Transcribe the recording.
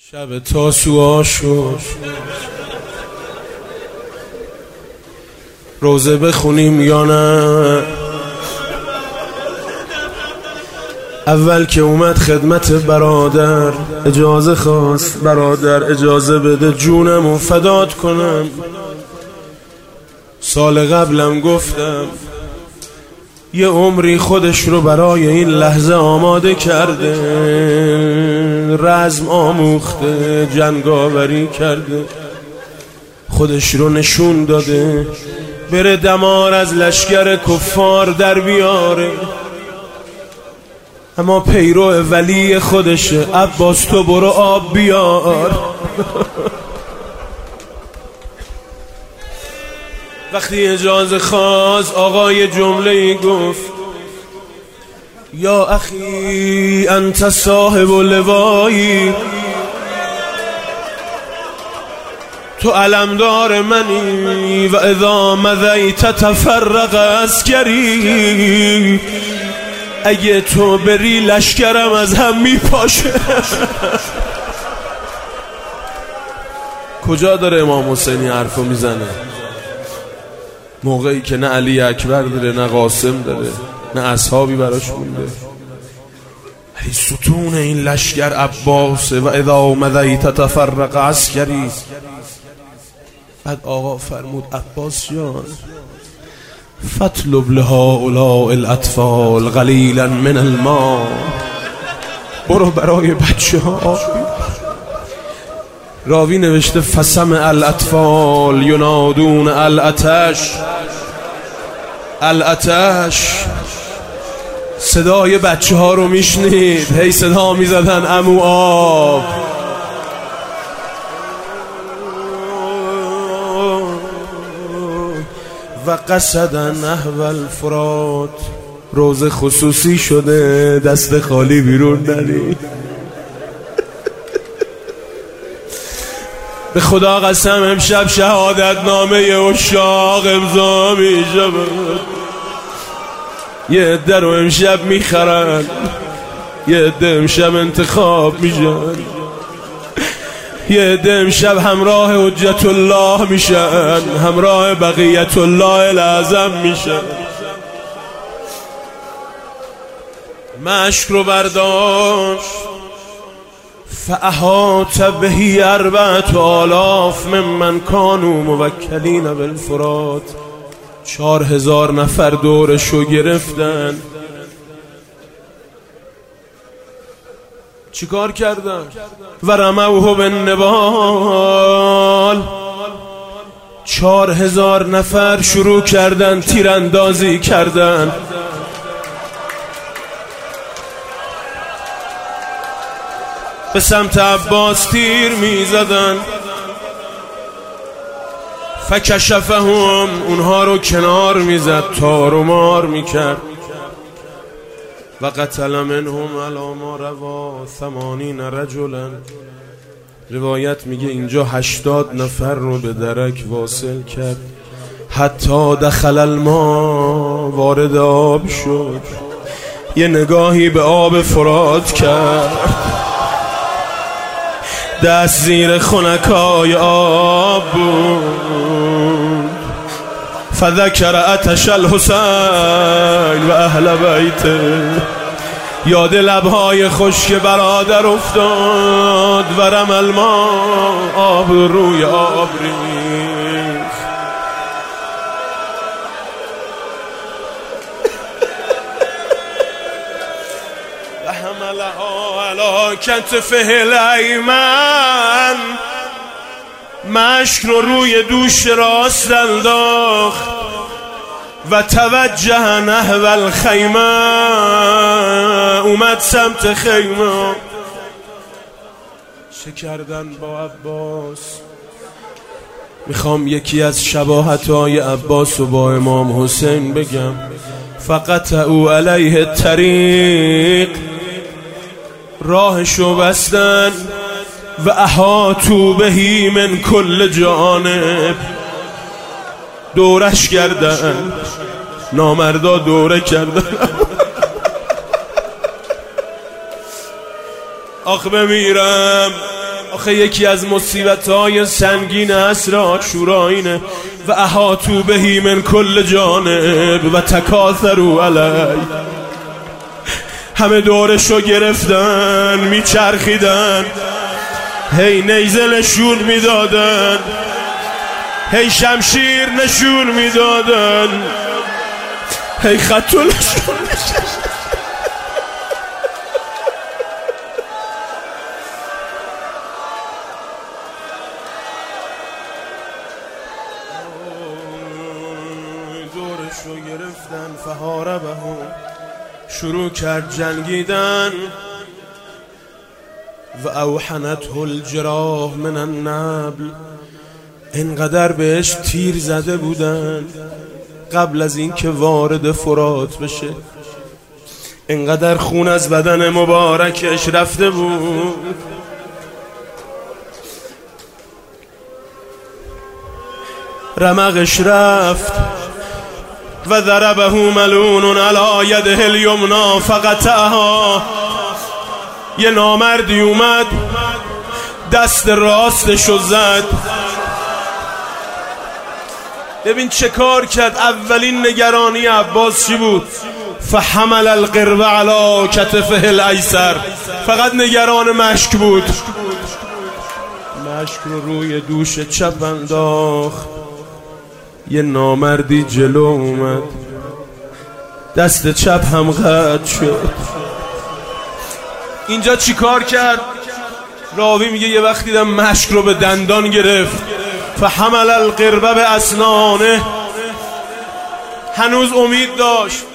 شب تاسوعا شد، روزه بخونیم یا نه؟ اول که اومد خدمت برادر اجازه خواست، برادر اجازه بده جونمو فدات کنم. سال قبلم گفتم یه عمری خودش رو برای این لحظه آماده کرده، رزم آموخته، جنگاوری کرده، خودش رو نشون داده بره دمار از لشکر کفار در بیاره، اما پیرو ولی خودشه. عباس تو برو آب بیار. وقتی اجازه خواست آقای جمله گفت یا اخی انت صاحب لوایی، تو علمدار منی و اذا مضیت تفرق عسکری، اگه تو بری لشکرم از هم میپاشه. کجا داره امام حسینی حرفو میزنه؟ موقعی که نه علی اکبر داره، نه قاسم داره، نه اصحابی براش مونده. ای ستون این لشکر عباسه و اذا مضیت تفرق عسکری. بعد آقا فرمود عباس جان فاطلب لهؤلاء الاطفال قلیلا من الماء، برو برای بچه ها. راوی نوشته فسمع الاطفال ینادون الاتش، الاتش، صدای بچه ها رو میشنید، هی صدا میزدن عمو آب. و قصدن نحو الفرات، روز خصوصی شده دست خالی بیرون نری. به خدا قسم امشب شهادت نامه عشاق امضا میشه. یه عده رو امشب میخرن، یه عده امشب انتخاب میشن، یه عده امشب همراه حجت الله میشن، همراه بقیت الله الاعظم میشن. مشک رو برداشت فاحاط بهی 4000 ممن کانوا موکلین بالفرات، 4000 نفر دورشو گرفتن. چیکار کردن؟ و رموه بالنبال، 4000 نفر شروع کردن تیراندازی کردن. به سمت عباس تیر می زدن. فکشفهم، اونها رو کنار می زد، تار و مار می کرد. و قتل منهم علی ما روا 80 رجلا. روایت میگه اینجا 80 نفر رو به درک واصل کرد. حتی دخل الماء، وارد آب شد، یه نگاهی به آب فرات کرد، دست زیر خنکای آب بود. فذکر عطش الحسین و اهل بیته، یاد لبهای خشک برادر افتاد. و رم الماء، آب روی آب ریخت. و حملها علی کتفه الایمن، مشک رو روی دوش راست انداخت. و توجه نحو الخیمه، اومد سمت خیمه. چه کردن با عباس؟ میخوام یکی از شباهت‌های عباس رو با امام حسین بگم. فقطعوا علیه الطریق، راهشو بستن. و احاطوا بهی من کل جانب، دورش کردن، نامردا دوره کردن. آخ بمیرم، آخه یکی از مصیبت‌های سنگین عصر عاشورا اینه و احاطوا به من کل جانب و تکاثروا علی. همه دورشو گرفتن میچرخیدن، هی نیزه نشون میدادن، هی شمشیر نشون میدادن، هی خطو نشون میدادن. دورشو گرفتن فحاربهم، شروع کرد جنگیدن و اوحنته الجراح من النبل. اینقدر بهش تیر زده بودن قبل از اینکه وارد فرات بشه، اینقدر خون از بدن مبارکش رفته بود. رمقش رفت و ضربه ملعون علی یده الیمنا فقطعها. یه نامردی اومد دست راستشو زد. ببین چه کار کرد. اولین نگرانی عباس چی بود؟ فحمل القرب علی کتفه الایسر. فقط نگران مشک بود. مشک رو روی دوش چپ انداخت. یه نامردی جلو اومد، دست چپ هم قطع شد. اینجا چی کار کرد؟ راوی میگه یه وقت دیدم مشک رو به دندان گرفت. فحمل القرب به اسنانه. هنوز امید داشت.